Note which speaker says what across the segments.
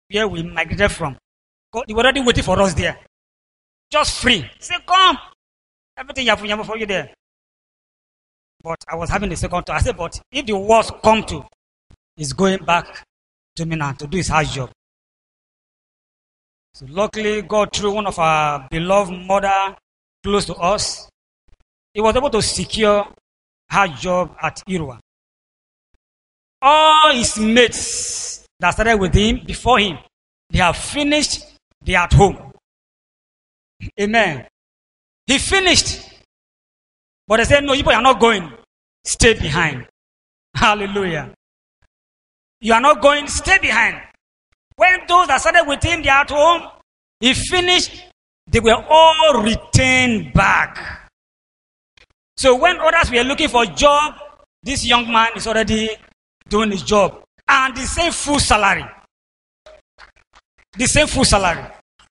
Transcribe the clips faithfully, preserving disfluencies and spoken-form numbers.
Speaker 1: where we migrated from. They were already waiting for us there. Just free. Say, come. Everything you have for you there. But I was having a second thought. I said, but if the worst come to, he's going back to Mina to do his house job. So luckily, God, through one of our beloved mother close to us, he was able to secure her job at Irua. All his mates that started with him, before him, they have finished, they are at home. Amen. He finished. But they said, no, you are not going. Stay behind. Hallelujah. You are not going, stay behind. When those that started with him, they are at home, he finished, they were all returned back. So when others were looking for a job, this young man is already doing his job. And the same full salary. The same full salary.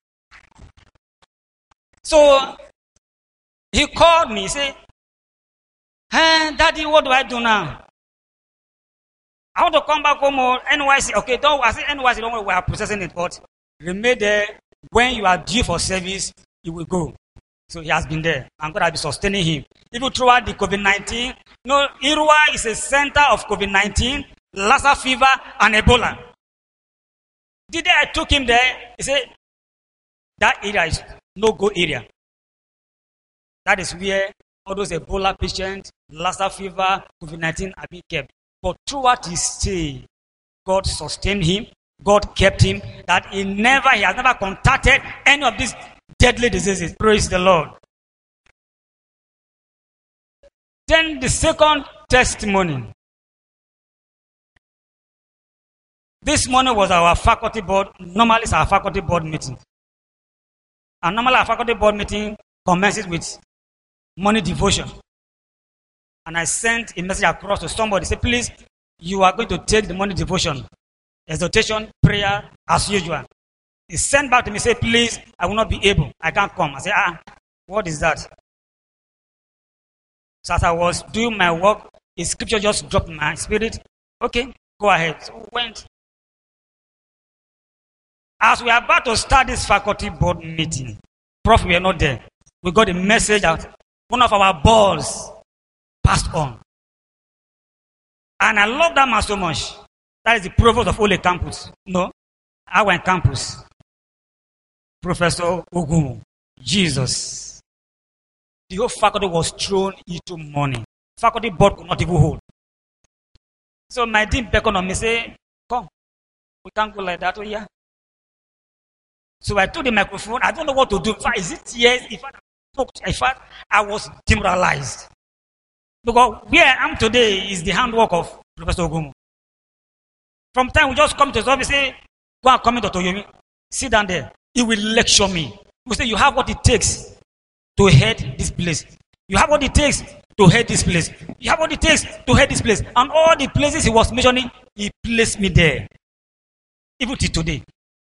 Speaker 1: So he called me, he said, hey, Daddy, what do I do now? I want to come back home or N Y C. Okay, don't I say N Y C, don't worry, we are processing it, but remain there. When you are due for service, you will go. So he has been there. I'm going to be sustaining him. Even throughout the COVID nineteen, you know, Irua is a center of COVID nineteen, Lassa fever, and Ebola. The day I took him there, he said, that area is no-go area. That is where all those Ebola patients, Lassa fever, COVID nineteen are being kept. But throughout his stay, God sustained him, God kept him, that he never, he has never contacted any of these deadly diseases. Praise the Lord. Then the second testimony. This morning was our faculty board. Normally it's our faculty board meeting. And normally our faculty board meeting commences with morning devotion. And I sent a message across to somebody. Say, please, you are going to take the morning devotion, exhortation, prayer, as usual. He sent back to me, say, please, I will not be able. I can't come. I said, ah, what is that? So as I was doing my work, a scripture just dropped in my spirit. Okay, go ahead. So we went. As we are about to start this faculty board meeting, Prof, we are not there. We got a message that one of our balls passed on. And I love that man so much. That is the provost of Ole Campus. No, our campus. Professor Ogumu. Jesus. The whole faculty was thrown into mourning. Faculty board could not even hold. So my dean beckoned on me, say, come, we can't go like that, oh yeah. So I took the microphone, I don't know what to do. In fact, is it tears? In fact, in fact, I was demoralized. Because where I am today is the handwork of Professor Ogumu. From time we just come to his office, say, go and come into Toyomi, sit down there. He will lecture me. He will say, you have what it takes to head this place. You have what it takes to head this place. You have what it takes to head this place. And all the places he was mentioning, he placed me there. Even till today.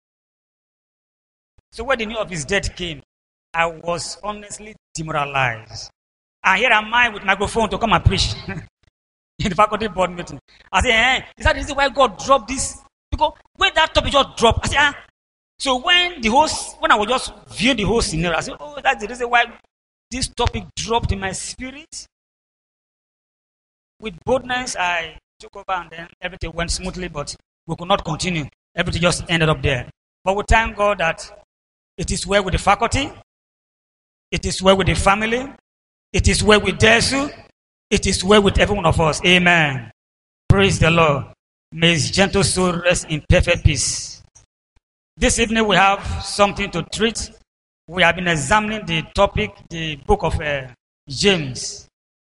Speaker 1: So when the news of his death came, I was honestly demoralized. And here am I with microphone to come and preach in the faculty board meeting. I say, eh, is that the reason why God dropped this? Because when that topic just dropped, I say, ah. So when the whole, when I was just viewing the whole scenario, I said, oh, that's the reason why this topic dropped in my spirit. With boldness, I took over and then everything went smoothly, but we could not continue. Everything just ended up there. But we thank God that it is well with the faculty. It is well with the family. It is well with Desu. It is well with every one of us. Amen. Praise the Lord. May his gentle soul rest in perfect peace. This evening we have something to treat. We have been examining the topic, the book of uh, James.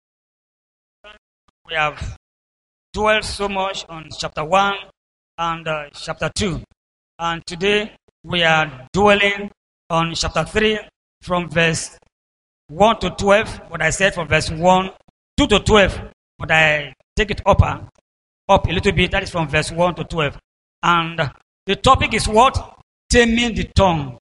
Speaker 1: We have dwelled so much on chapter one and uh, chapter two. And today we are dwelling on chapter three from verse one to twelve. What I said from verse one, two to twelve. But I take it up, uh, up a little bit. That is from verse one to twelve. And the topic is what? Taming the tongue.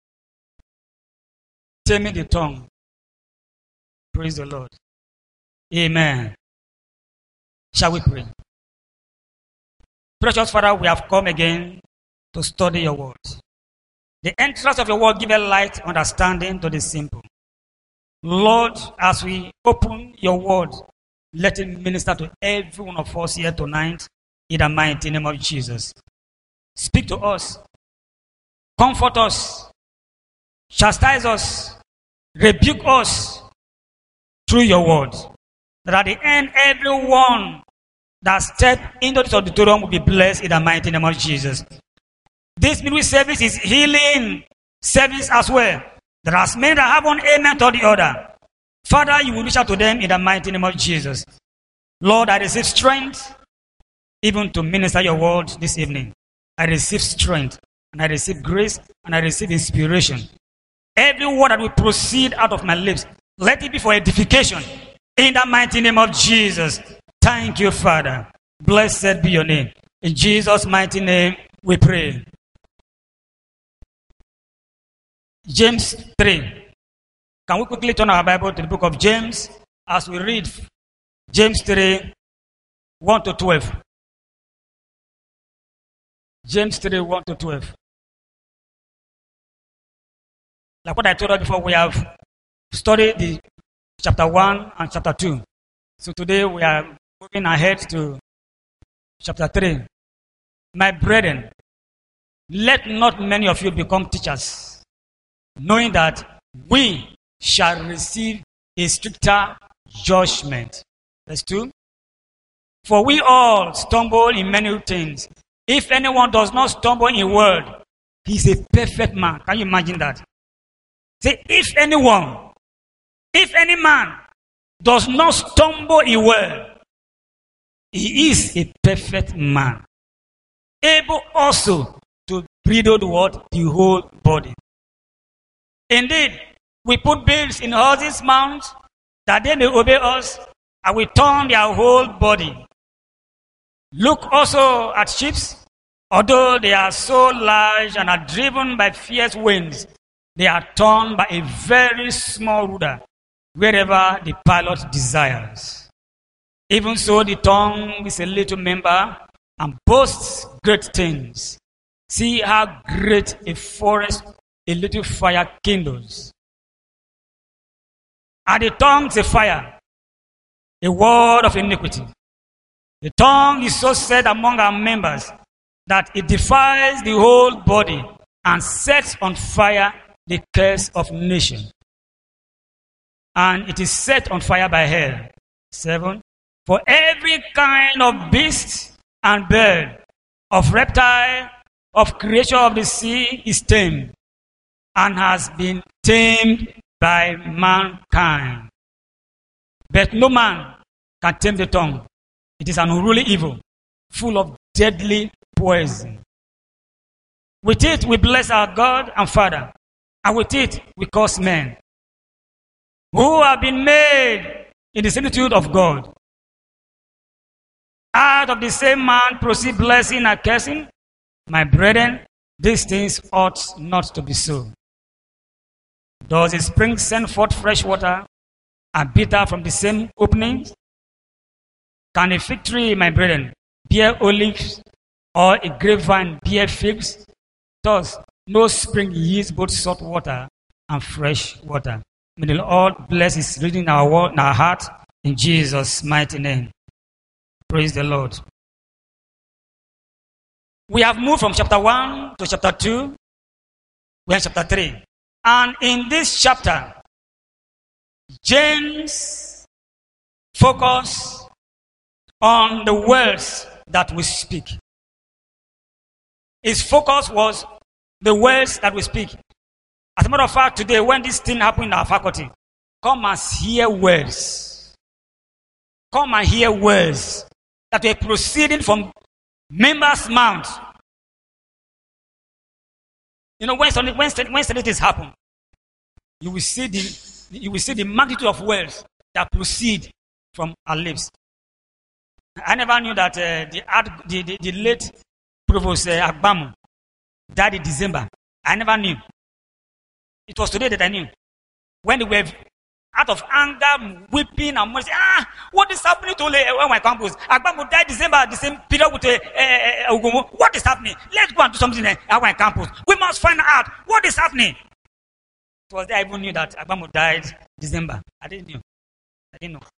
Speaker 1: Taming the tongue. Praise the Lord. Amen. Shall we pray? Precious Father, we have come again to study your word. The entrance of your word give a light understanding to the simple. Lord, as we open your word, let it minister to every one of us here tonight in the mighty name of Jesus. Speak to us, comfort us, chastise us, rebuke us through your word. That at the end, everyone that steps into this auditorium will be blessed in the mighty name of Jesus. This midweek service is healing service as well. There are many that have one amen to the other. Father, you will reach out to them in the mighty name of Jesus. Lord, I receive strength even to minister your word this evening. I receive strength, and I receive grace, and I receive inspiration. Every word that will proceed out of my lips, let it be for edification in the mighty name of Jesus. Thank you, Father. Blessed be your name. In Jesus' mighty name, we pray. James three. Can we quickly turn our Bible to the book of James as we read James three, one to twelve. James three, one to twelve. Like what I told you before, we have studied the chapter one and chapter two. So today we are moving ahead to chapter three. My brethren, let not many of you become teachers, knowing that we shall receive a stricter judgment. Verse two. For we all stumble in many things. If anyone does not stumble in word, he is a perfect man. Can you imagine that? Say, if anyone, if any man does not stumble in word, he is a perfect man, able also to bridle the word, the whole body. Indeed, we put babes in horses' mouths that they may obey us, and we turn their whole body. Look also at ships, although they are so large and are driven by fierce winds, they are turned by a very small rudder, wherever the pilot desires. Even so, the tongue is a little member and boasts great things. See how great a forest a little fire kindles. And the tongue is a fire, a word of iniquity. The tongue is so set among our members that it defiles the whole body and sets on fire the curse of nation. And it is set on fire by hell. Seven. For every kind of beast and bird, of reptile, of creature of the sea is tamed, and has been tamed by mankind. But no man can tame the tongue. It is an unruly evil, full of deadly poison. With it we bless our God and Father, and with it we curse men, who have been made in the similitude of God. Out of the same man proceed blessing and cursing. My brethren, these things ought not to be so. Does a spring send forth fresh water and bitter from the same openings? Can a fig tree, my brethren, bear olives, or a grapevine bear figs? Thus, no spring yields both salt water and fresh water. May the Lord bless His reading in our word, in our heart, in Jesus' mighty name. Praise the Lord. We have moved from chapter one to chapter two. We are in chapter three. And in this chapter, James focused on the words that we speak. His focus was the words that we speak. As a matter of fact, today, when this thing happened in our faculty, come and hear words. Come and hear words that were proceeding from members' mouths. You know, when when when things happen, you will see the you will see the magnitude of words that proceed from our lips. I never knew that uh, the, the, the the late Provost uh, Agbamu died in December. I never knew. It was today that I knew. When they were out of anger, weeping and mercy. Ah, what is happening to uh, my campus? Agbamu died December, the same period with uh, uh, Ugomo. What is happening? Let's go and do something at my campus. We must find out what is happening. It was there I even knew that Agbamu died December. I didn't know. I didn't know.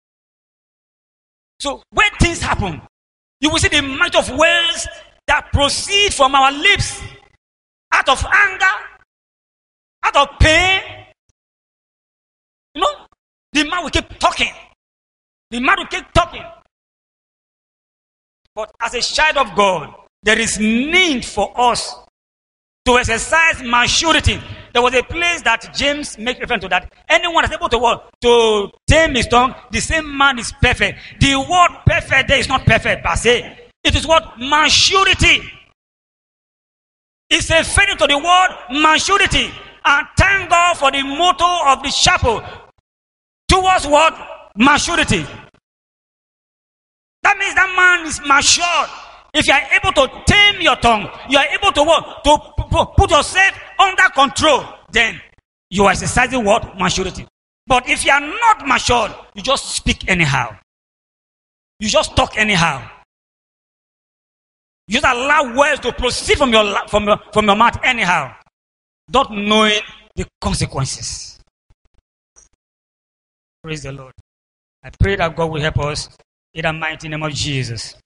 Speaker 1: So when things happen, you will see the amount of words that proceed from our lips out of anger, out of pain. You know, the man will keep talking. The man will keep talking. But as a child of God, there is need for us to exercise maturity. There was a place that James makes reference to, that anyone is able to what? To tame his tongue, the same man is perfect. The word perfect there is not perfect per se. It is what? Maturity. It's a referring to the word maturity. And thank God for the motto of the chapel. Towards what? Maturity. That means that man is matured. If you are able to tame your tongue, you are able to what? To put yourself under control, then you are exercising what? Maturity. But if you are not matured, you just speak anyhow. You just talk anyhow. You just allow words to proceed from your from your from your mouth anyhow, not knowing the consequences. Praise the Lord. I pray that God will help us in the mighty name of Jesus.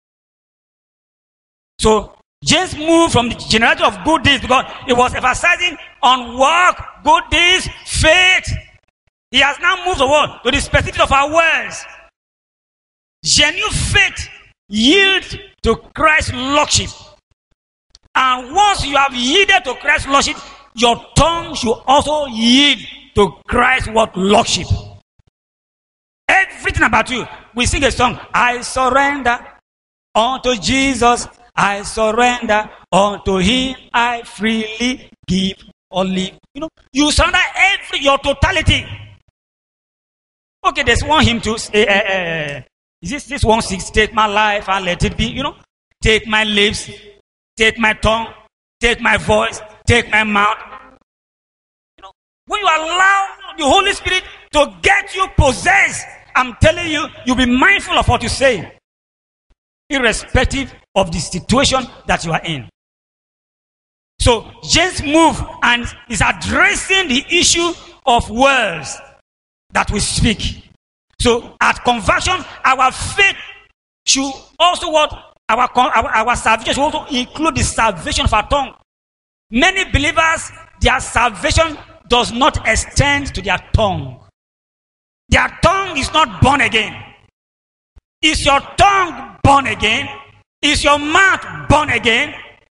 Speaker 1: So James moved from the generality of good deeds because he was emphasizing on work, good deeds, faith. He has now moved forward to the specifics of our words. Genuine faith yield to Christ's lordship. And once you have yielded to Christ's lordship, your tongue should also yield to Christ's what? Lordship. Everything about you. We sing a song, I surrender unto Jesus. I surrender unto him. I freely give or live. You know, you surrender every, your totality. Okay, there's one hymn to say, uh, uh, is this, this one six, take my life and let it be, you know, take my lips, take my tongue, take my voice, take my mouth. You know, when you allow the Holy Spirit to get you possessed, I'm telling you, you'll be mindful of what you say, irrespective of the situation that you are in. So James moved and is addressing the issue of words that we speak. So at conversion, our faith should also what? Our, our, our salvation should also include the salvation of our tongue. Many believers, their salvation does not extend to their tongue. Their tongue is not born again. Is your tongue born again? Is your mouth born again?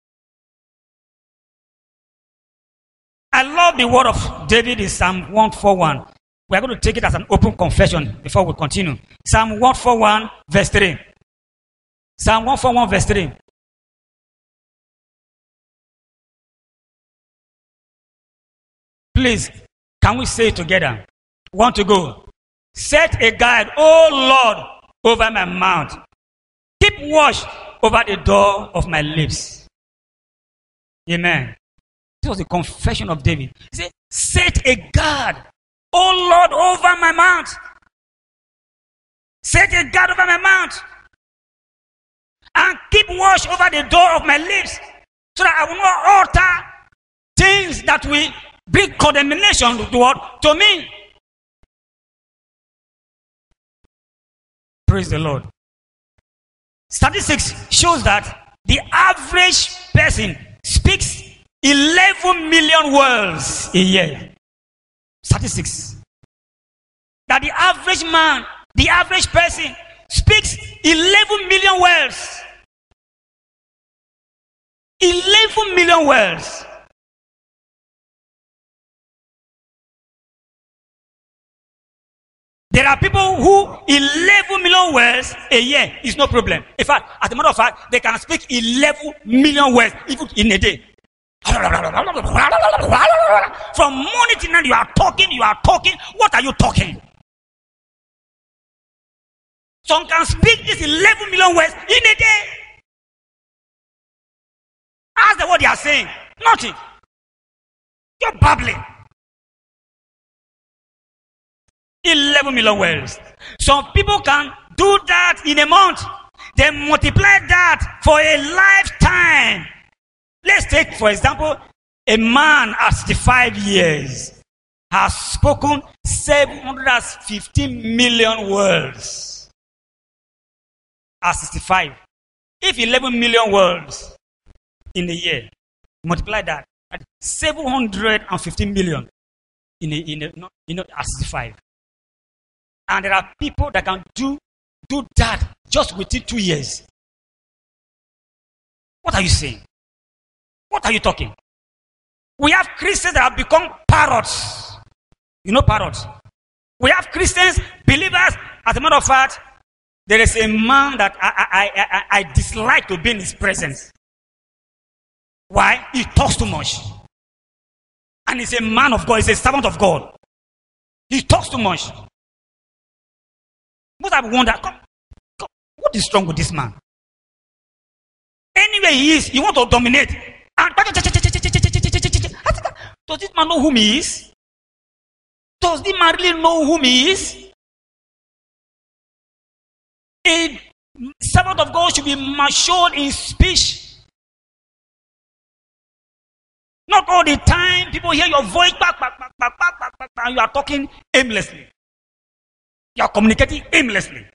Speaker 1: I love the word of David in Psalm one forty-one. We are going to take it as an open confession before we continue. Psalm one forty-one verse three. Psalm one forty-one verse three. Please, can we say it together? Want to go? Set a guide, O Lord, over my mouth. Keep watch over the door of my lips. Amen. This was the confession of David. He said, set a guard, O Lord, over my mouth. Set a guard over my mouth. And keep watch over the door of my lips, so that I will not utter things that will bring condemnation to what? To me. Praise the Lord. Statistics shows that the average person speaks eleven million words a year. Statistics. That the average man, the average person speaks eleven million words. eleven million words. There are people who eleven million words a year is no problem. In fact, as a matter of fact, they can speak eleven million words even in a day. From morning to night, you are talking, you are talking. What are you talking? Some can speak this eleven million words in a day. Ask them what they are saying. Nothing. You're babbling. eleven million wells. Some people can do that in a month. They multiply that for a lifetime. Let's take, for example, a man at sixty-five years has spoken seven hundred fifteen million words. At sixty-five. If eleven million words in a year, multiply that at seven hundred fifteen million in a, in a, you know, at sixty-five. And there are people that can do, do that just within two years. What are you saying? What are you talking? We have Christians that have become parrots. You know parrots? We have Christians, believers. As a matter of fact, there is a man that I, I, I, I dislike to be in his presence. Why? He talks too much. And he's a man of God. He's a servant of God. He talks too much. Most have wondered, God, God, what is wrong with this man? Anywhere he is, he wants to dominate. And does this man know whom he is? Does this man really know whom he is? A servant of God should be matured in speech. Not all the time people hear your voice back, back, back, back, back, back, back, and you are talking aimlessly. You are communicating aimlessly.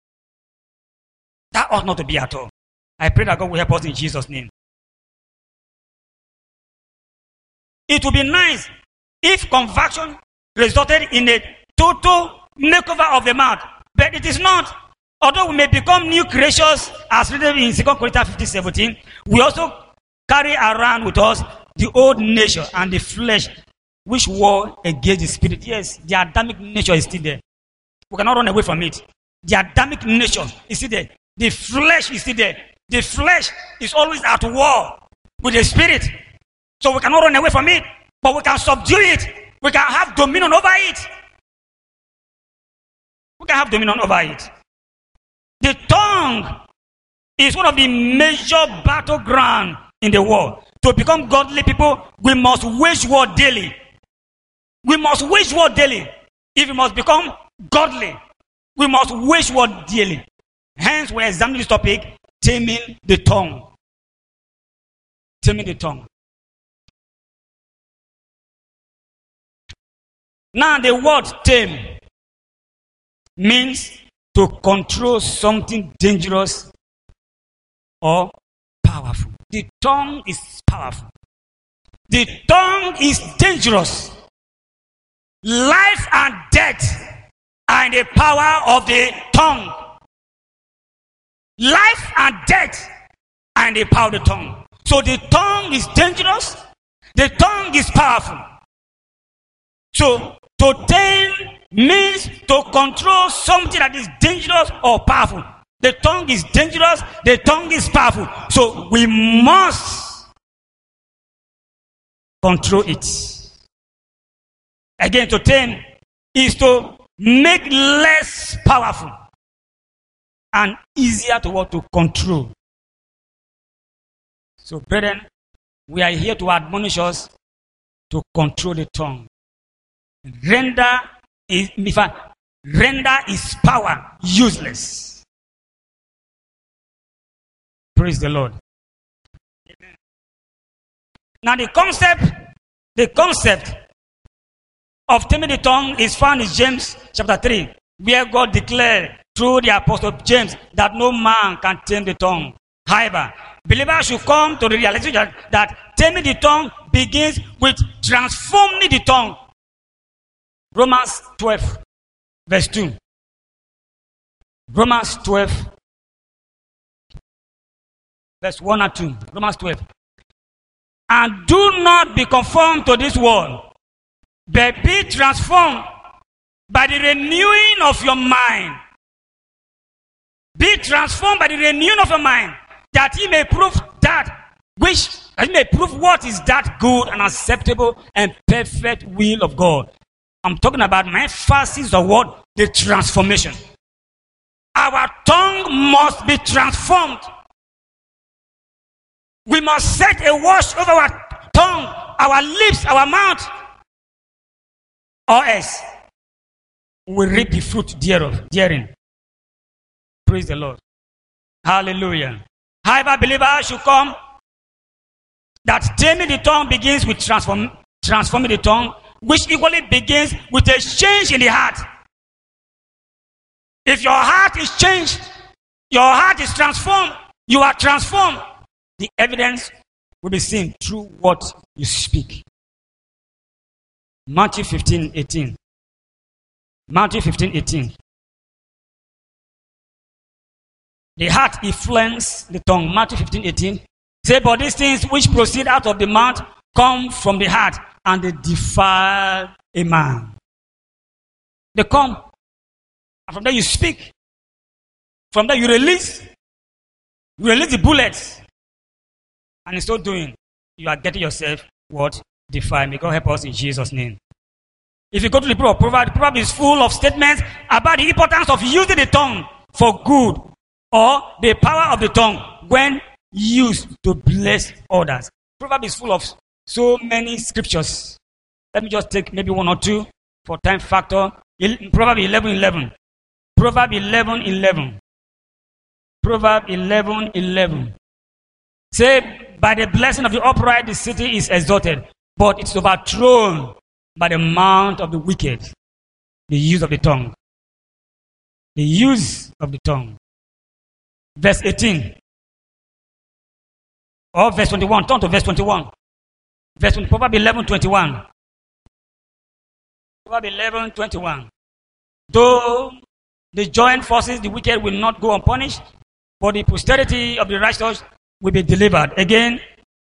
Speaker 1: That ought not to be at all. I pray that God will help us in Jesus' name. It would be nice if conversion resulted in a total makeover of the mouth, but it is not. Although we may become new creatures, as written in Second Corinthians fifteen seventeen, we also carry around with us the old nature and the flesh which war against the spirit. Yes, the Adamic nature is still there. We cannot run away from it. The Adamic nature is still there. The flesh is still there. The flesh is always at war with the spirit. So we cannot run away from it, but we can subdue it. We can have dominion over it. We can have dominion over it. The tongue is one of the major battlegrounds in the world. To become godly people, we must wage war daily. We must wage war daily. If we must become godly, we must wage war daily. Hence, we're examining this topic, taming the tongue. Taming the tongue. Now, the word tame means to control something dangerous or powerful. The tongue is powerful. The tongue is dangerous. Life and death are in the power of the tongue. Life and death are in the power of the tongue. So the tongue is dangerous. The tongue is powerful. So to tame means to control something that is dangerous or powerful. The tongue is dangerous. The tongue is powerful. So we must control it. Again, to tame is to make less powerful and easier to what to control. So, brethren, we are here to admonish us to control the tongue. Render is, in fact, render its power useless. Praise the Lord. Amen. Now, the concept, the concept of taming the tongue is found in James chapter three, where God declared through the apostle James that no man can tame the tongue. However, believers should come to the realization that, that taming the tongue begins with transforming the tongue. Romans twelve, verse two. Romans twelve, verse one and two. Romans twelve. And do not be conformed to this world, but be transformed by the renewing of your mind. Be transformed by the renewing of your mind, that ye may prove that which, that ye may prove what is that good and acceptable and perfect will of God. I'm talking about my emphasis of what? The transformation. Our tongue must be transformed. We must set a watch over our tongue, our lips, our mouth, or else we reap the fruit thereof, therein. Praise the Lord. Hallelujah. However, believers should come that taming the tongue begins with transform, transforming the tongue, which equally begins with a change in the heart. If your heart is changed, your heart is transformed, you are transformed, the evidence will be seen through what you speak. Matthew fifteen eighteen. Matthew fifteen eighteen. The heart influences the tongue. Matthew fifteen eighteen. Say, but these things which proceed out of the mouth come from the heart, and they defile a man. They come. And from there you speak. From there you release. You release the bullets. And in so doing, you are getting yourself what? Defiled. May God help us in Jesus' name. If you go to the book of Proverbs, the Proverbs is full of statements about the importance of using the tongue for good, or the power of the tongue when used to bless others. Proverbs is full of so many scriptures. Let me just take maybe one or two for time factor. Proverbs eleven eleven. Proverbs eleven eleven. Proverbs eleven eleven. Say, by the blessing of the upright, the city is exalted, but it's overthrown by the mouth of the wicked. The use of the tongue. The use of the tongue. Verse eighteen. Or verse twenty-one. Turn to verse twenty-one. Verse twenty, Proverbs eleven twenty-one. Proverbs eleven twenty-one. Though the joint forces, the wicked will not go unpunished, but the posterity of the righteous will be delivered. Again,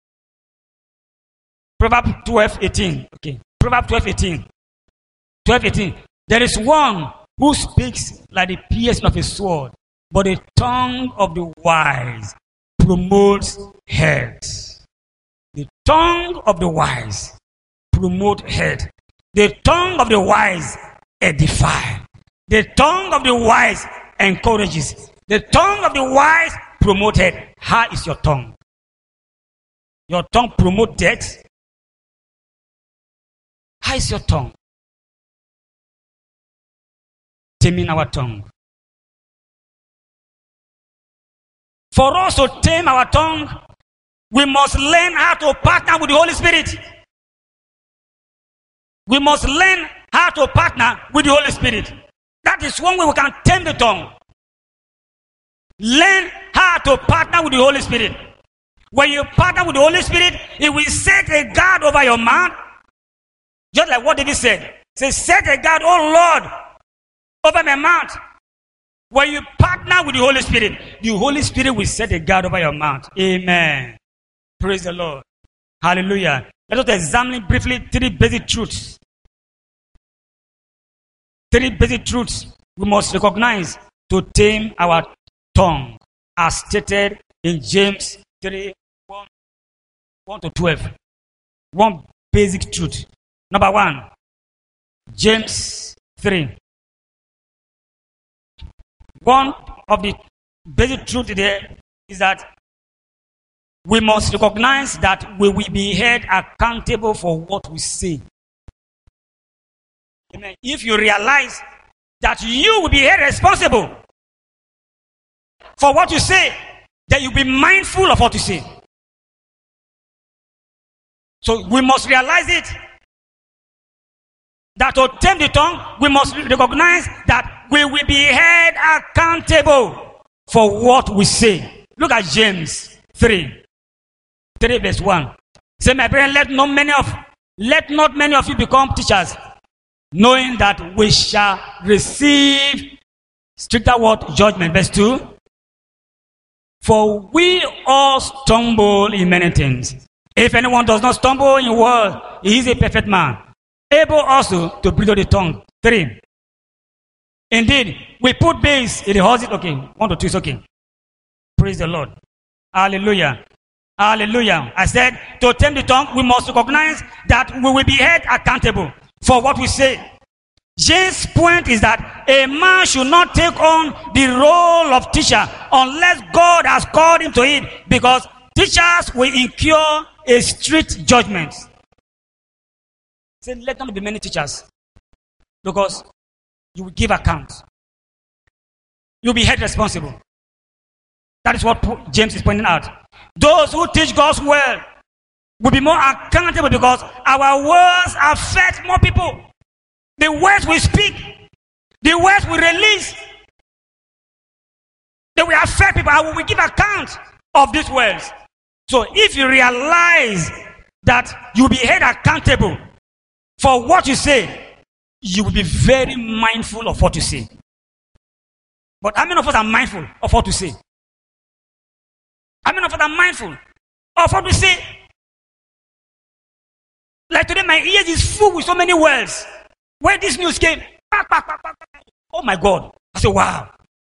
Speaker 1: Proverbs twelve eighteen. Okay. Proverbs twelve eighteen. twelve eighteen. There is one who speaks like the piercing of a sword, but the tongue of the wise promotes health. The tongue of the wise promotes health. The tongue of the wise edifies. The tongue of the wise encourages. The tongue of the wise promotes health. How is your tongue? Your tongue promotes death. How is your tongue? Taming our tongue. For us to tame our tongue, we must learn how to partner with the Holy Spirit. We must learn how to partner with the Holy Spirit. That is one way we can tame the tongue. Learn how to partner with the Holy Spirit. When you partner with the Holy Spirit, it will set a guard over your mouth. Just like what David said. Say, set a guard, oh Lord, over my mouth. When you partner with the Holy Spirit, the Holy Spirit will set a guard over your mouth. Amen. Praise the Lord. Hallelujah. Let us examine briefly three basic truths. Three basic truths we must recognize to tame our tongue, as stated in James three, one, one to twelve. One basic truth. Number one, James three. One of the basic truths there is that we must recognize that we will be held accountable for what we say. Amen. If you realize that you will be held responsible for what you say, then you'll be mindful of what you say. So we must realize it. That to tame the tongue, we must recognize that we will be held accountable for what we say. Look at James three. three verse one. Say, my brethren, let not many of let not many of you become teachers, knowing that we shall receive stricter what? Judgment. Verse two. For we all stumble in many things. If anyone does not stumble in word, he is a perfect man, able also to bridle the tongue. Three. Indeed, we put babes in the horses. Okay, one to two is okay. Praise the Lord. Hallelujah. Hallelujah. I said, to tame the tongue, we must recognize that we will be held accountable for what we say. James' point is that a man should not take on the role of teacher unless God has called him to it, because teachers will incur a strict judgment. Say, let not be many teachers, because You will give account. You'll be held responsible. That is what James is pointing out. Those who teach God's word will be more accountable because our words affect more people. The words we speak, the words we release, they will affect people. I will give account of these words. So if you realize that you'll be held accountable for what you say, you will be very mindful of what you say. But how many of us are mindful of what we say? How many of us are mindful of what we say? Like today, my ears is full with so many words. When this news came, oh my God. I said, wow.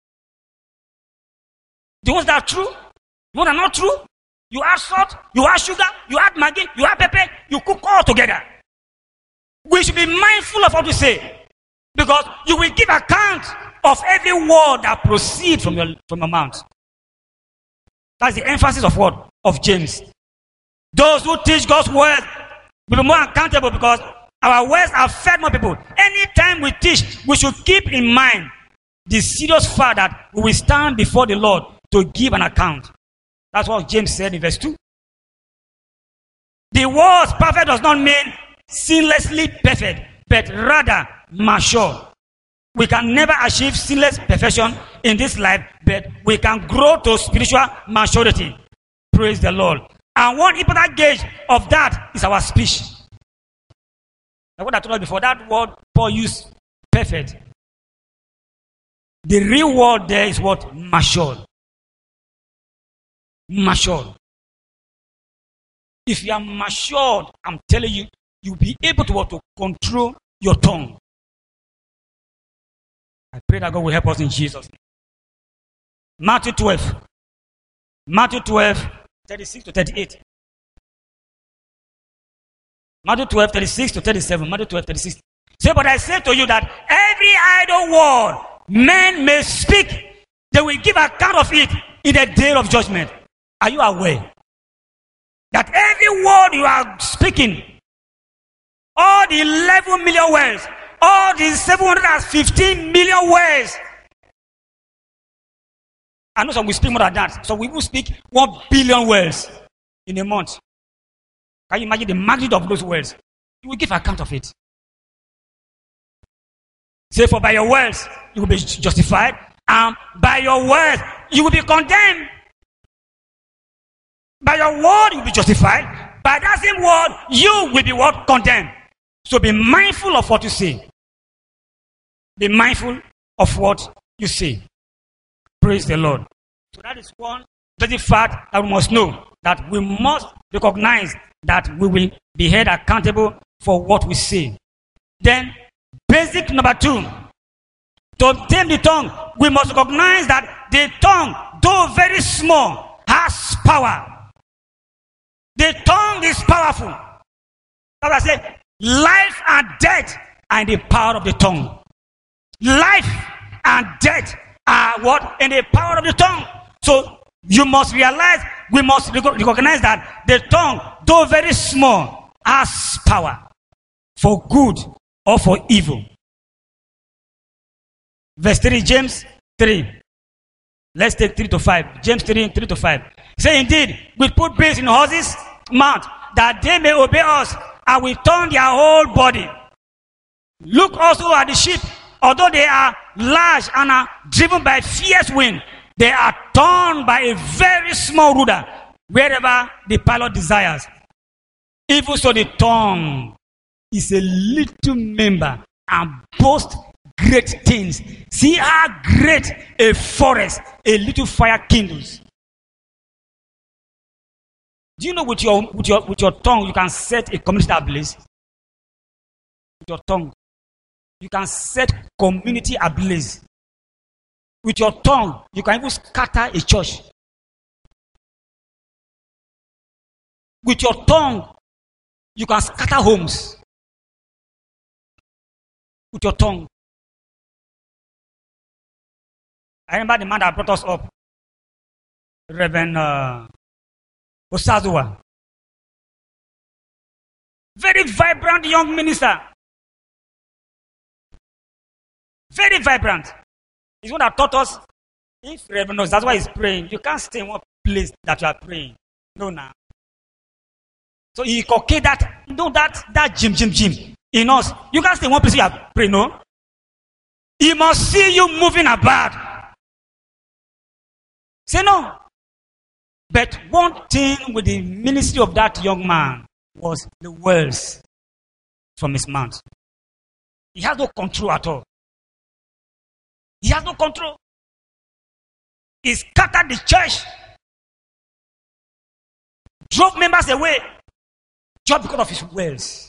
Speaker 1: The ones that are true, the ones that are not true, you add salt, you add sugar, you add maggi, you add pepper, you cook all together. We should be mindful of what we say, because you will give account of every word that proceeds from your, from your mouth. That's the emphasis of what? Of James. Those who teach God's word will be more accountable because our words affect more people. Anytime we teach, we should keep in mind the serious fact that we will stand before the Lord to give an account. That's what James said in verse two. The word perfect does not mean sinlessly perfect, but rather mature. We can never achieve sinless perfection in this life, but we can grow to spiritual maturity. Praise the Lord. And one important gauge of that is our speech. Like what I told you before, that word Paul used, perfect. The real word there is what? Matured. Matured. If you are matured, I'm telling you, you'll be able to, to control your tongue. I pray that God will help us in Jesus' name. Matthew twelve. Matthew twelve, thirty-six to thirty-eight. Matthew twelve, thirty-six to thirty-seven. Matthew twelve, thirty-six. Say, but I say to you that every idle word men may speak, they will give account of it in the day of judgment. Are you aware that every word you are speaking, all the eleven million words, all the seven hundred fifteen million words, I know some will speak more than that. So we will speak one billion words in a month. Can you imagine the magnitude of those words? You will give account of it. Say, for by your words you will be justified, and by your words you will be condemned. By your word you will be justified. By that same word you will be what? Condemned. So be mindful of what you say. Be mindful of what you say. Praise the Lord. So that is one basic fact that we must know, that we must recognize that we will be held accountable for what we say. Then, basic number two, to tame the tongue, we must recognize that the tongue, though very small, has power. The tongue is powerful. As I said, life and death are in the power of the tongue. Life and death are what? In the power of the tongue. So you must realize, we must recognize that the tongue, though very small, has power for good or for evil. Verse three, James three. Let's take three to five. James three, three to five. Say, indeed, we put bits in horses' mouth, that they may obey us, and we turn their whole body. Look also at the sheep. Although they are large and are driven by fierce wind, they are torn by a very small rudder, wherever the pilot desires. Even so, the tongue is a little member and boasts great things. See how great a forest a little fire kindles. Do you know with your with your with your tongue you can set a community ablaze? With your tongue, you can set community ablaze. With your tongue, you can even scatter a church. With your tongue, you can scatter homes. With your tongue. I remember the man that brought us up, Reverend uh, Osazua. Very vibrant young minister. Very vibrant. He's one that taught us, if Reverend knows, that's why he's praying. You can't stay in one place that you are praying. No, now. So he okay that, you know, that, that gym, gym, gym in us. You can't stay in one place you are praying, no? He must see you moving about. Say no. But one thing with the ministry of that young man was the words from his mouth. He has no control at all. He has no control. He scattered the church, drove members away, just because of his words,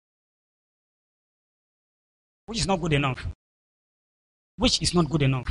Speaker 1: which is not good enough. Which is not good enough.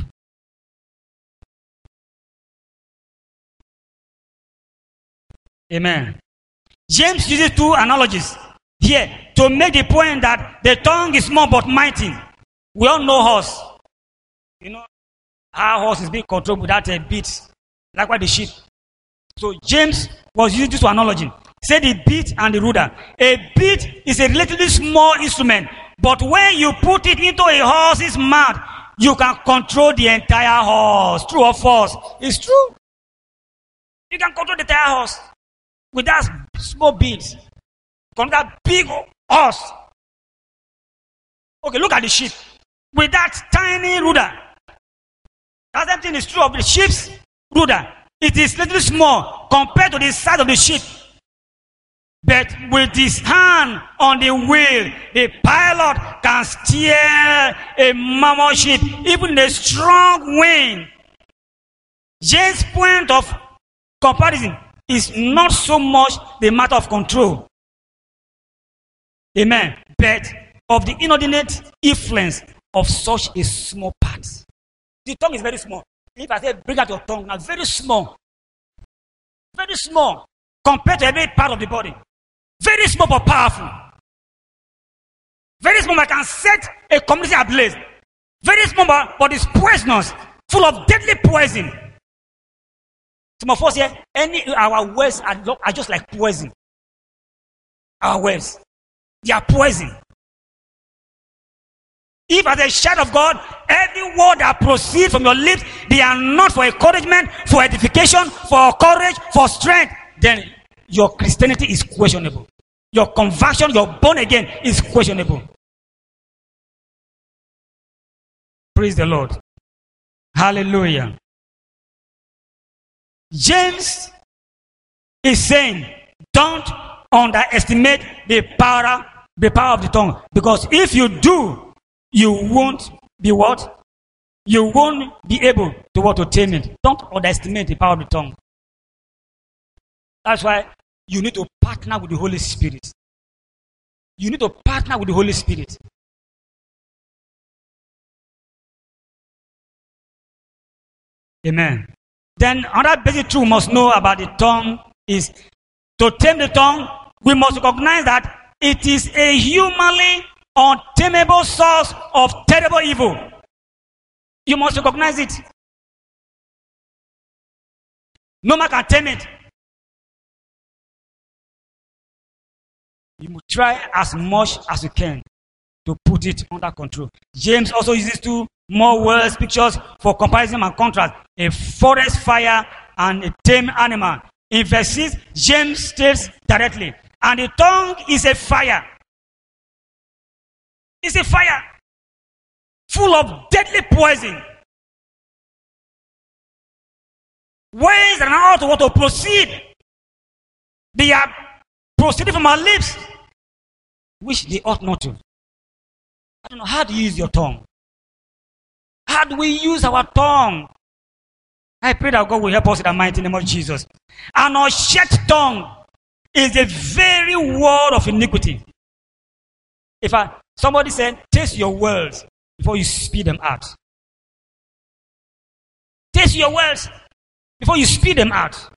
Speaker 1: Amen. James uses two analogies here to make the point that the tongue is small but mighty. We all know horse. You know, our horse is being controlled without a bit, like what the sheep. So James was using this analogy. Say the bit and the rudder. A bit is a relatively small instrument, but when you put it into a horse's mouth, you can control the entire horse. True or false? It's true. You can control the entire horse with that small bit. Control that big horse. Okay, look at the sheep. With that tiny rudder. That same thing is true of the sheep's rudder. It is little small compared to the size of the sheep. But with his hand on the wheel, the pilot can steer a mammoth ship, even in a strong wind. James' point of comparison is not so much the matter of control. Amen. But of the inordinate influence of such a small part. The tongue is very small. If I say bring out your tongue, now very small. Very small compared to every part of the body. Very small but powerful. Very small but can set a community ablaze. Very small but, but is poisonous, full of deadly poison. Some of us here, any our words are, are just like poison. Our words, they are poison. If as a child of God, every word that proceeds from your lips, they are not for encouragement, for edification, for courage, for strength, then your Christianity is questionable. Your conversion, your born again is questionable. Praise the Lord. Hallelujah. James is saying, don't underestimate the power, the power of the tongue. Because if you do, you won't be what? You won't be able to what to tame it. Don't underestimate the power of the tongue. That's why you need to partner with the Holy Spirit. You need to partner with the Holy Spirit. Amen. Then another basic truth we must know about the tongue is to tame the tongue, we must recognize that it is a humanly untamable source of terrible evil. You must recognize it. No man can tame it. You must try as much as you can to put it under control. James also uses two more words, pictures for comparison and contrast. A forest fire and a tame animal. In verse six, James states directly, and the tongue is a fire. It's a fire full of deadly poison. Ways and how to, to proceed. They are proceeding from our lips, which they ought not to. I don't know, how do you use your tongue? How do we use our tongue? I pray that God will help us in the mighty name of Jesus. An unchecked tongue is the very word of iniquity. If I, somebody said, taste your words before you speak them out. Taste your words before you speak them out.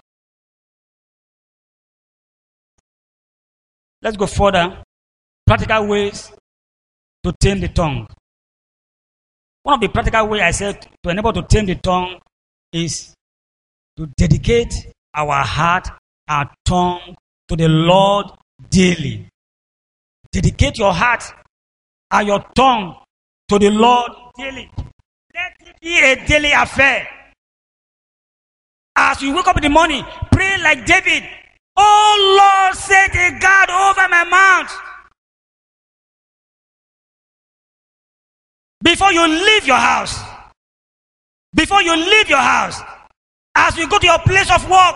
Speaker 1: Let's go further. Practical ways to tame the tongue. One of the practical ways I said to enable to tame the tongue is to dedicate our heart, our tongue to the Lord daily. Dedicate your heart and your tongue to the Lord daily. Let it be a daily affair. As you wake up in the morning, pray like David. Oh Lord, set a guard over my mouth. Before you leave your house, before you leave your house, as you go to your place of work,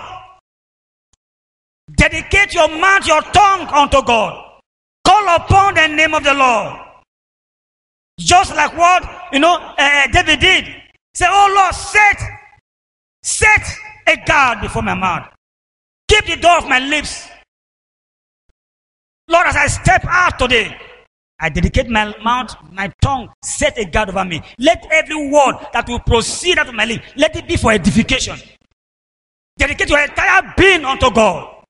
Speaker 1: dedicate your mouth, your tongue unto God. Call upon the name of the Lord. Just like what, you know, uh, David did. Say, oh Lord, set, set a guard before my mouth. Keep the door of my lips. Lord, as I step out today, I dedicate my mouth, my tongue, set a guard over me. Let every word that will proceed out of my lips, let it be for edification. Dedicate your entire being unto God.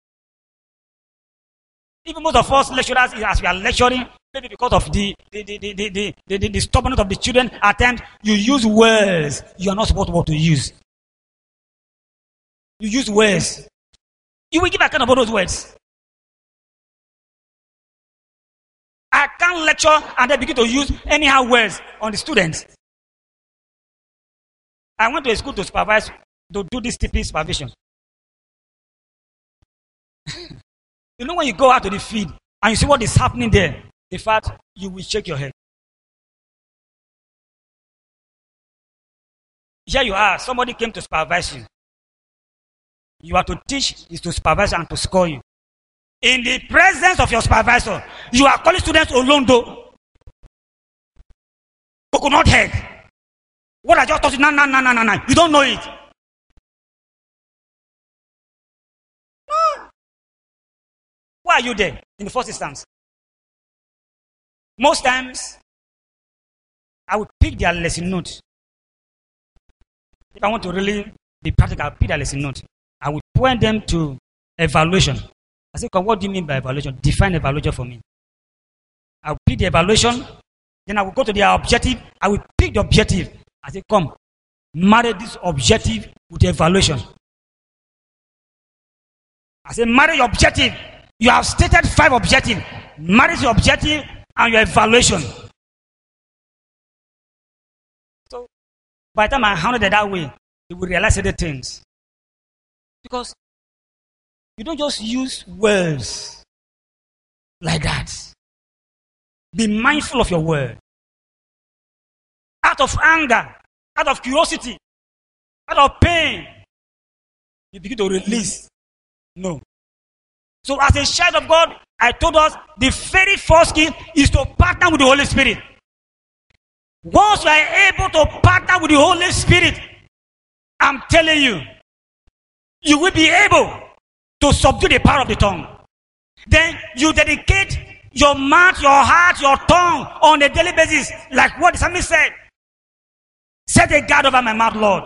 Speaker 1: Even most of us lecturers, as we are lecturing, maybe because of the the, the, the, the, the, the, the stubbornness of the children, at times you use words you are not supposed to use. You use words. You will give account of those words. I can't lecture and then begin to use anyhow words on the students. I went to a school to supervise, to do this T P supervision. You know when you go out to the field and you see what is happening there, in fact, you will shake your head. Here you are, somebody came to supervise you. You are to teach, is to supervise and to score you. In the presence of your supervisor, you are calling students Olondo. Coconut head. What I just taught you, no, no, no, no, no, no. You don't know it. No. Why are you there in the first instance? Most times, I would pick their lesson note. If I want to really be practical, I'll pick their lesson note. I would point them to evaluation. I say, what do you mean by evaluation? Define evaluation for me. I will pick the evaluation, then I will go to their objective. I will pick the objective. I say, come, marry this objective with the evaluation. I say, marry your objective. You have stated five objectives. Marry your objective and your evaluation. So, by the time I handle it that way, you will realize other things. Because you don't just use words like that. Be mindful of your word. Out of anger, out of curiosity, out of pain, you begin to release. No. So as a child of God, I told us the very first skill is to partner with the Holy Spirit. Once you are able to partner with the Holy Spirit, I'm telling you, you will be able to subdue the power of the tongue. Then you dedicate your mouth, your heart, your tongue on a daily basis, like what the psalmist said. Set a guard over my mouth, Lord.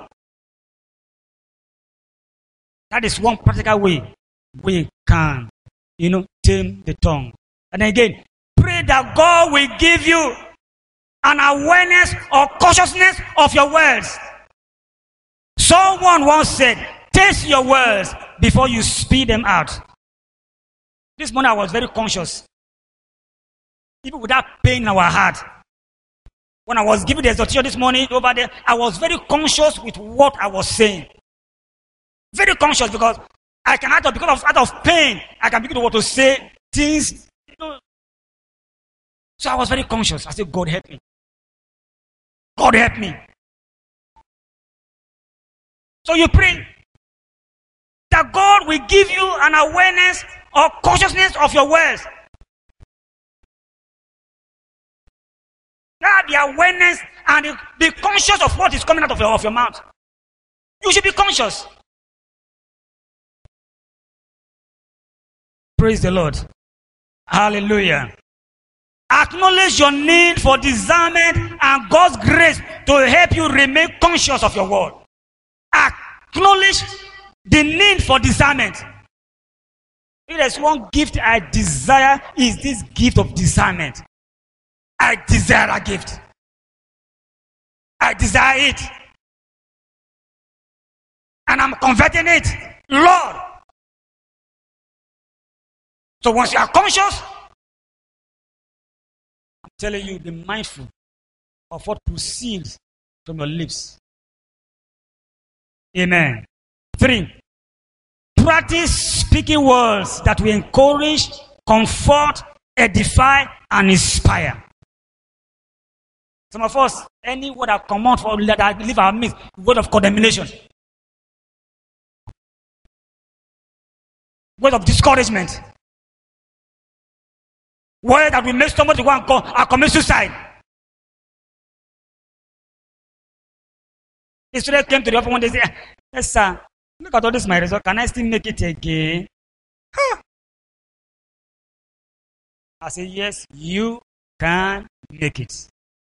Speaker 1: That is one practical way we can, you know, tame the tongue. And again, pray that God will give you an awareness or consciousness of your words. Someone once said, taste your words before you speak them out. This morning I was very conscious. Even without pain in our heart. When I was giving the exhortation this morning over there, I was very conscious with what I was saying. Very conscious because I can, out of, because of, out of pain, I can begin to want to say things. You know. So I was very conscious. I said, God help me. God help me. So you pray that God will give you an awareness or consciousness of your words. That the awareness and the, be conscious of what is coming out of your, of your mouth. You should be conscious. Praise the Lord. Hallelujah. Acknowledge your need for discernment and God's grace to help you remain conscious of your word. Acknowledge the need for discernment. If there's one gift I desire, is this gift of discernment. I desire a gift. I desire it. And I'm converting it. Lord. So once you are conscious, I'm telling you, be mindful of what proceeds from your lips. Amen. Three, practice speaking words that will encourage, comfort, edify, and inspire. Some of us, any word that come out for that leave our midst, word of condemnation, word of discouragement, word that will make somebody go and, go and commit suicide. The student came to the office one day and said, yes, sir, look at all this my result. Can I still make it again? Huh. I said, yes, you can make it.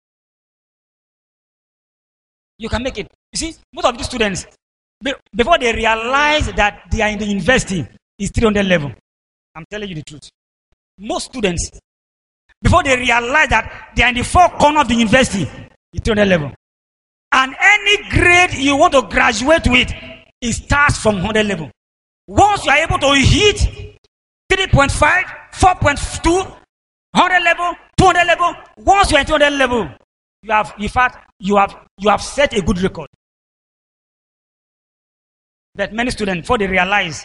Speaker 1: You can make it. You see, most of these students, before they realize that they are in the university, it's three hundred level. I'm telling you the truth. Most students, before they realize that they are in the four corners of the university, it's three hundred level. And any grade you want to graduate with, it starts from one hundred level. Once you are able to hit three point five, four point two, one hundred level, two hundred level, once you are at two hundred level, you have, in fact, you have you have set a good record. But many students, before they realize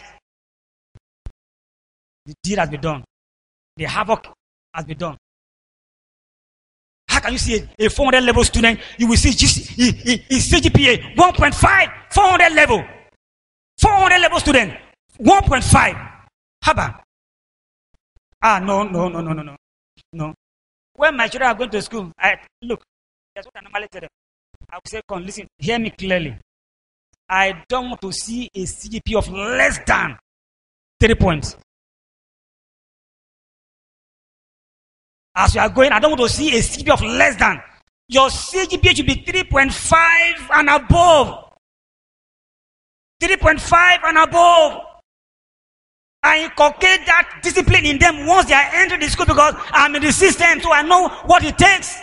Speaker 1: the deed has been done, the havoc has been done. How can you see a, a four hundred level student? You will see his C G P A one point five, four hundred level, four hundred level student one point five. How about? Ah, no, no, no, no, no, no, no. When my children are going to school, I look. That's what I normally tell them. I will say, come, listen, hear me clearly. I don't want to see a C G P A of less than three points. As you are going, I don't want to see a C G P A of less than. Your C G P A should be three point five and above. three point five and above. I inculcate that discipline in them once they are entering the school because I'm in the system, so I know what it takes.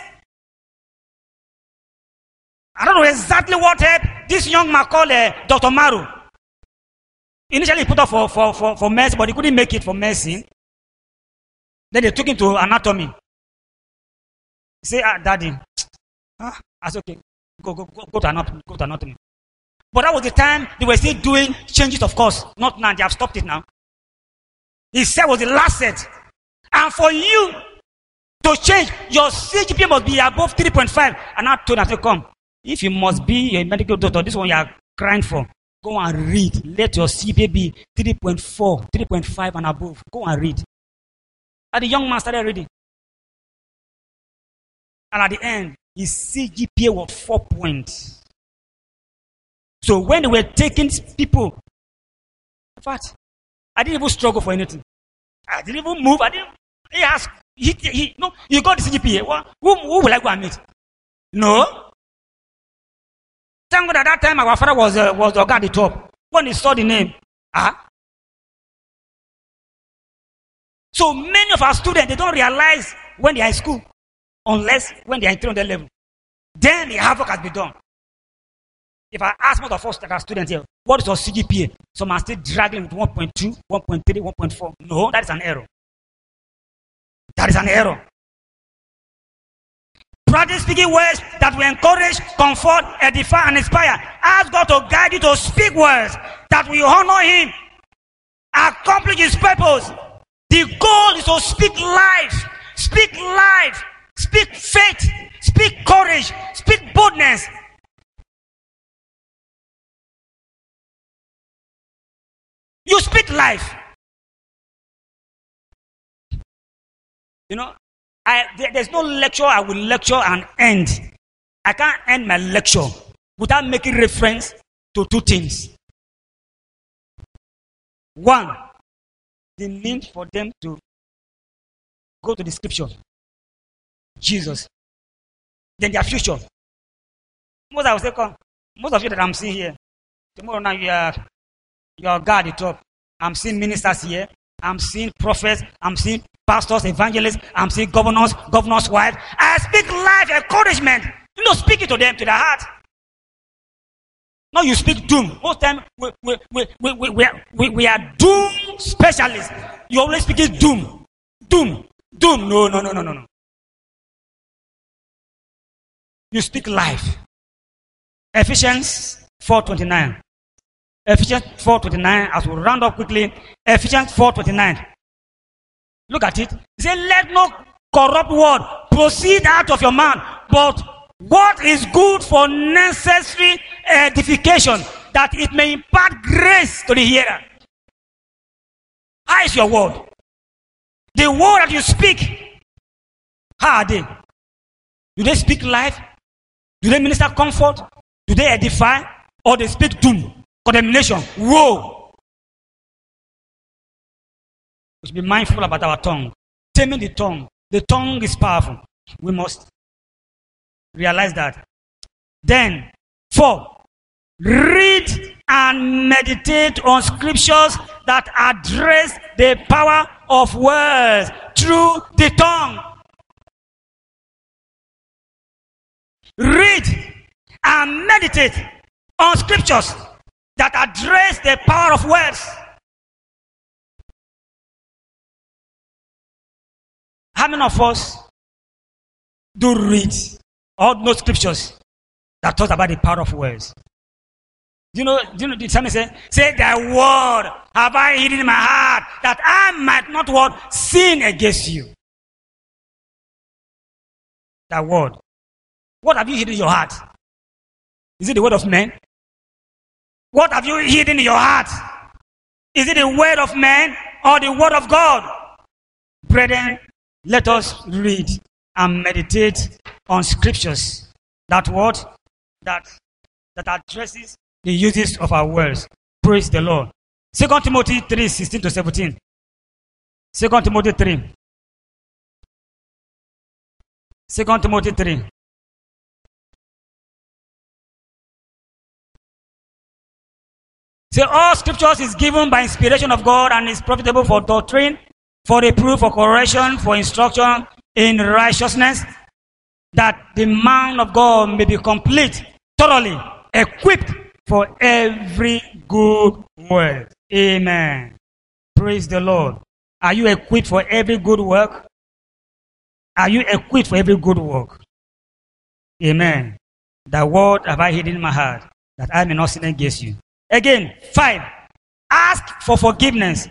Speaker 1: I don't know exactly what helped this young man called uh, Doctor Maru. Initially, he put up for, for, for, for medicine, but he couldn't make it for medicine. Then they took him to anatomy. He said, ah, Daddy, ah, that's okay. Go, go, go, go to anatomy. Go to anatomy. But that was the time they were still doing changes of course. Not now, they have stopped it now. He said was the last set. And for you to change, your C G P A must be above three point five. And I told him, I said, come. If you must be a medical doctor, this one you are crying for, go and read. Let your C G P A be three point four, three point five and above. Go and read. And the young man started reading. And at the end, his C G P A was four points. So when they were taking people, in fact, I didn't even struggle for anything. I didn't even move. I didn't. He asked, he, he, no, you got the C G P A. Well, who, who will I go and meet? No. Thank God at that time our father was uh, was the guy at the top. When he saw the name, ah. So many of our students, they don't realize when they are in school, unless when they are in three hundred level. Then the havoc has been done. If I ask most of us that are students here, what is your C G P A? Some are still dragging with one point two, one point three, one point four. No, that is an error. That is an error. Practice speaking words that will encourage, comfort, edify, and inspire. Ask God to guide you to speak words that will honor Him, accomplish His purpose. The goal is to speak life, speak life, speak faith, speak courage, speak boldness. You speak life. You know, I, there, there's no lecture I will lecture and end. I can't end my lecture without making reference to two things. One, the need for them to go to the scripture. Jesus. Then their future. Most I will say, come, most of you that I'm seeing here, tomorrow night you are, you are God at the top. I'm seeing ministers here. I'm seeing prophets. I'm seeing pastors, evangelists. I'm seeing governors, governors' wives. I speak life, encouragement. You know, speak it to them, to their heart. No, you speak doom. Most time we we we we we, we, are, we, we are doom specialists. You always speak it doom, doom, doom. No, no, no, no, no, no. you speak life. Ephesians four twenty-nine. Ephesians four twenty-nine, as we round up quickly. Ephesians four twenty-nine. Look at it. It says, let no corrupt word proceed out of your mouth, but what is good for necessary edification, that it may impart grace to the hearer. How is your word? The word that you speak, how are they? Do they speak life? Do they minister comfort? Do they edify? Or they speak doom, condemnation, woe? We should be mindful about our tongue. Taming the tongue. The tongue is powerful. We must realize that. Then, four, read and meditate on scriptures that address the power of words through the tongue. Read and meditate on scriptures that address the power of words. How many of us do read or know scriptures that talk about the power of words? Do you know, do you know the psalmist say, say thy word have I hidden in my heart, that I might not what? Sin against you. That word. What have you hidden in your heart? Is it the word of men? What have you hidden in your heart? Is it the word of men or the word of God? Brethren, let us read and meditate on scriptures that what? That, that addresses the uses of our words. Praise the Lord. Second Timothy three, sixteen to seventeen. Second Timothy three. Second Timothy three. Say, all scriptures is given by inspiration of God and is profitable for doctrine, for reproof, for correction, for instruction in righteousness, that the man of God may be complete, thoroughly equipped for every good work. Amen. Praise the Lord. Are you equipped for every good work? Are you equipped for every good work? Amen. The word have I hidden in my heart, that I may not sin against you. Again, five, ask for forgiveness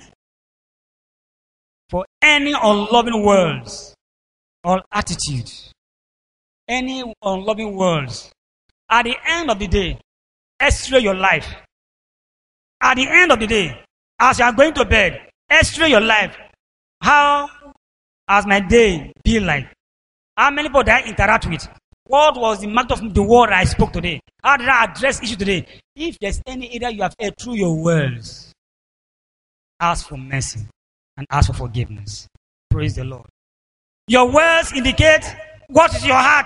Speaker 1: for any unloving words or attitude. Any unloving words. At the end of the day, x-ray your life. At the end of the day, as you are going to bed, x-ray your life. How has my day been like? How many people did I interact with? What was the matter of the word I spoke today? How did I address issue today? If there's any area you have erred through your words, ask for mercy and ask for forgiveness. Praise the Lord. Your words indicate what is your heart.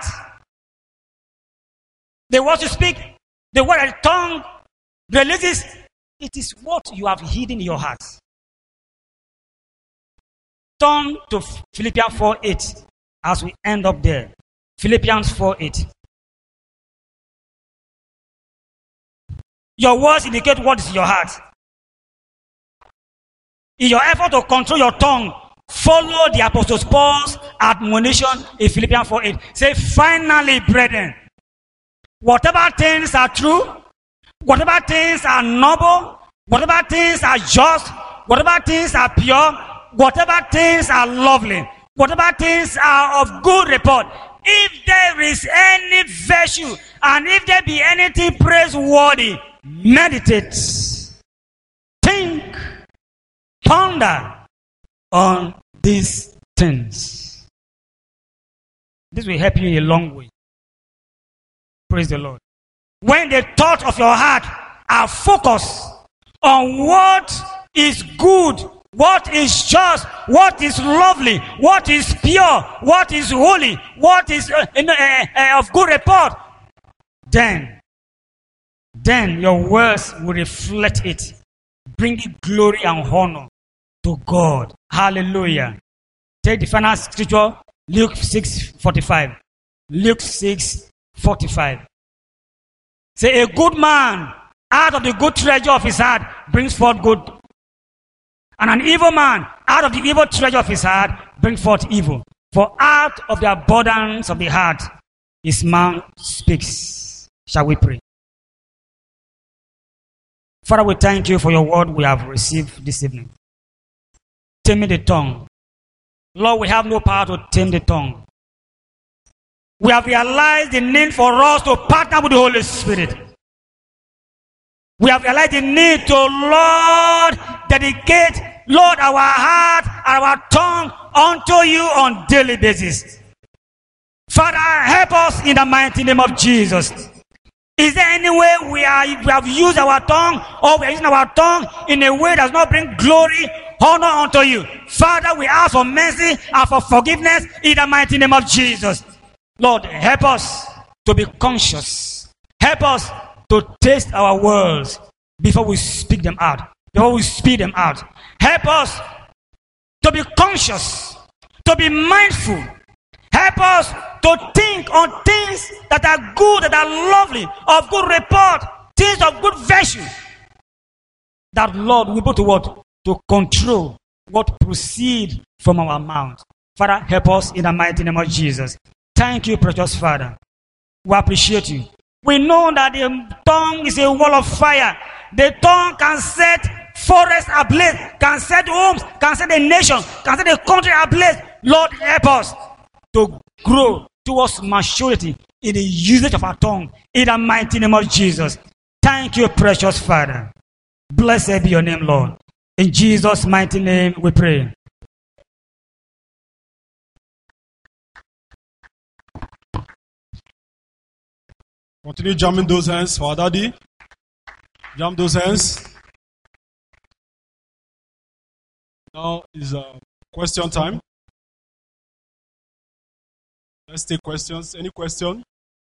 Speaker 1: The words you speak, the word of the tongue releases, it is what you have hidden in your heart. Turn to Philippians four eight as we end up there. Philippians four eight. Your words indicate what is in your heart. In your effort to control your tongue, follow the Apostle Paul's admonition in Philippians four eight. Say, finally, brethren, whatever things are true, whatever things are noble, whatever things are just, whatever things are pure, whatever things are lovely, whatever things are of good report, if there is any virtue, and if there be anything praiseworthy, meditate, think, ponder on these things. This will help you in a long way. Praise the Lord. When the thoughts of your heart are focused on what is good, what is just, what is lovely, what is pure, what is holy, what is uh, uh, uh, of good report, then, then your words will reflect it, bringing glory and honor to God. Hallelujah. Take the final scripture, Luke six forty-five. Luke six forty-five. Say, a good man out of the good treasure of his heart brings forth good, and an evil man out of the evil treasure of his heart brings forth evil. For out of the abundance of the heart, his mouth speaks. Shall we pray? Father, we thank you for your word we have received this evening. Tame the tongue. Lord, we have no power to tame the tongue. We have realized the need for us to partner with the Holy Spirit. We have realized the need to, Lord, dedicate, Lord, our heart, our tongue unto you on daily basis. Father, help us in the mighty name of Jesus. Is there any way we are we have used our tongue, or we are using our tongue in a way that does not bring glory, honor unto you? Father, we ask for mercy and for forgiveness in the mighty name of Jesus. Lord, help us to be conscious. Help us to taste our words before we speak them out. Before we speak them out. Help us to be conscious, to be mindful. Help us to think on things that are good, that are lovely, of good report, things of good virtue. That, Lord, we put to what? To control what proceeds from our mouth. Father, help us in the mighty name of Jesus. Thank you, precious Father. We appreciate you. We know that the tongue is a wall of fire. The tongue can set forests ablaze, can set homes, can set a nation, can set a country ablaze. Lord, help us to grow towards maturity in the usage of our tongue in the mighty name of Jesus. Thank you, precious Father. Blessed be your name, Lord. In Jesus' mighty name we pray.
Speaker 2: Continue jamming those hands for our daddy. Jam those hands. Now is uh, question time. Let's take questions. Any question?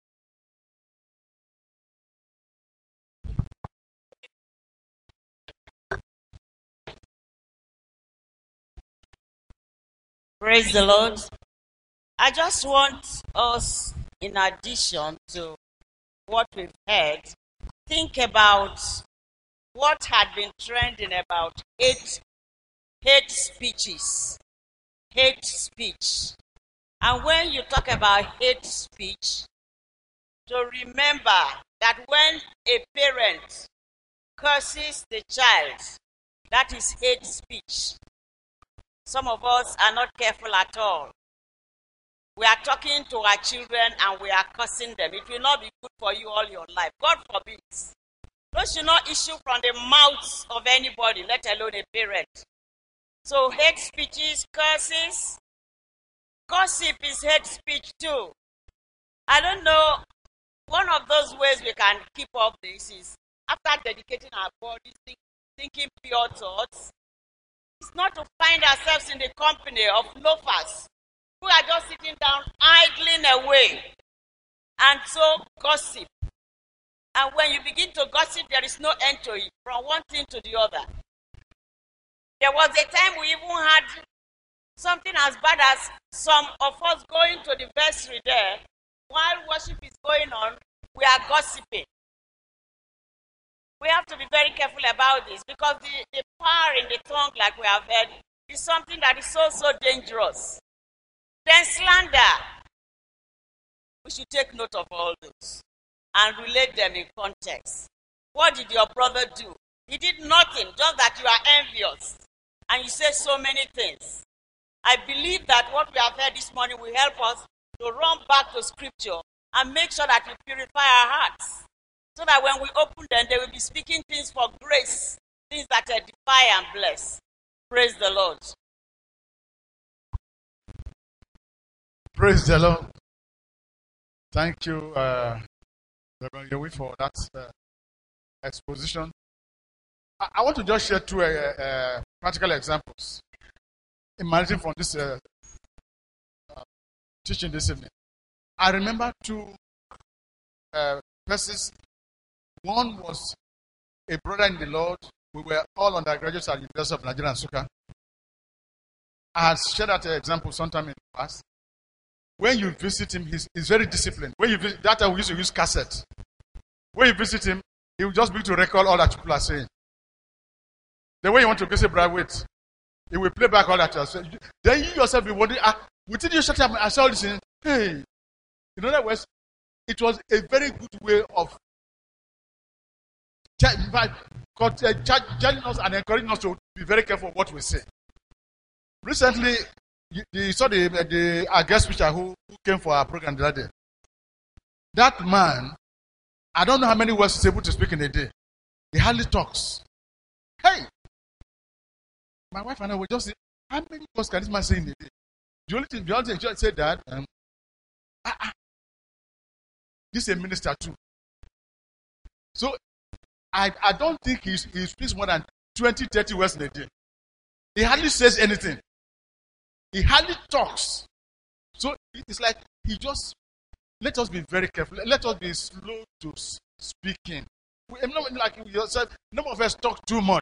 Speaker 3: Praise the Lord. I just want us, in addition to what we've heard, think about what had been trending about hate, hate speeches, hate speech. And when you talk about hate speech, to remember that when a parent curses the child, that is hate speech. Some of us are not careful at all. We are talking to our children and we are cursing them. It will not be good for you all your life. God forbid. Those should not issue from the mouths of anybody, let alone a parent. So hate speeches, curses. Gossip is hate speech too. I don't know. One of those ways we can keep up this is after dedicating our bodies, think, thinking pure thoughts. It's not to find ourselves in the company of loafers who are just sitting down, idling away, and so gossip. And when you begin to gossip, there is no end to it, from one thing to the other. There was a time we even had something as bad as some of us going to the vestry there, while worship is going on, we are gossiping. We have to be very careful about this, because the, the power in the tongue, like we have heard, is something that is so, so dangerous. Then slander. We should take note of all those and relate them in context. What did your brother do? He did nothing, just that you are envious. And you say so many things. I believe that what we have heard this morning will help us to run back to Scripture and make sure that we purify our hearts. So that when we open them, they will be speaking things for grace, things that edify and bless. Praise the Lord.
Speaker 4: Praise the Lord. Thank you, uh, Reverend Yowie, for that uh, exposition. I, I want to just share two uh, uh, practical examples emanating from this uh, uh, teaching this evening. I remember two uh, persons. One was a brother in the Lord. We were all undergraduates at the University of Nigeria and Nsukka. I had shared that example sometime in the past. When you visit him, he's, he's very disciplined. When you visit, that time we used to use cassette. When you visit him, he will just begin to recall all that people are saying. The way you want to go say, brother, wait. He will play back all that you are saying. Then you yourself be wondering, ah, within you shut up, I saw this in, hey. In other words, it was a very good way of telling us and encouraging us to be very careful what we say. Recently, you, you saw the, the our guest speaker who, who came for our program the other day. That man, I don't know how many words he's able to speak in a day. He hardly talks. Hey! My wife and I were just saying, how many words can this man say in a day? The only thing, the only thing she said that, um, ah, ah, this is a minister too. So, I, I don't think he, he speaks more than twenty, thirty words in a day. He hardly says anything. He hardly talks. So, it's like he just, let us be very careful. Let us be slow to speaking. We, not like yourself, none of us talk too much.